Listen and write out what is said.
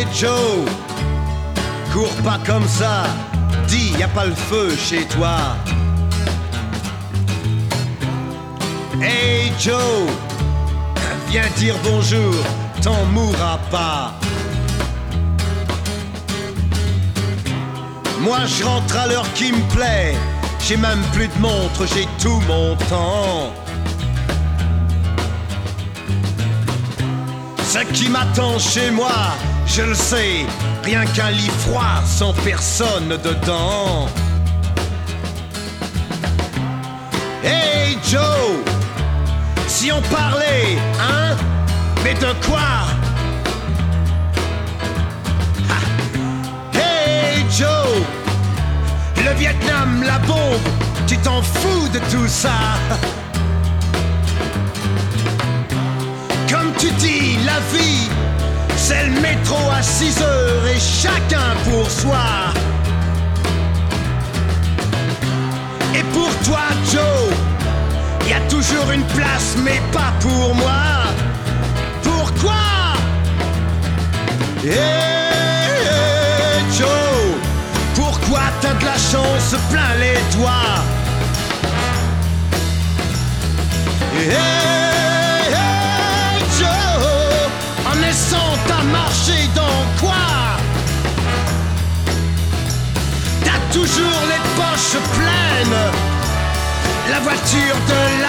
Hey Joe, cours pas comme ça, dis y a pas le feu chez toi. Hey Joe, viens dire bonjour, t'en mourras pas. Moi je rentre à l'heure qui me plaît, j'ai même plus de montre, j'ai tout mon temps. Ce qui m'attend chez moi, je le sais, rien qu'un lit froid sans personne dedans. Hey Joe, si on parlait, hein? Mais de quoi? Ha. Hey Joe, le Vietnam, la bombe, tu t'en fous de tout ça? Comme tu dis, la vie, c'est le métro à 6 heures et chacun pour soi. Et pour toi, Joe, y a toujours une place, mais pas pour moi. Pourquoi? Hey, Joe, pourquoi t'as de la chance plein les doigts? Hey, Joe, en naissant t'as marché dans quoi? T'as toujours les poches pleines, la voiture de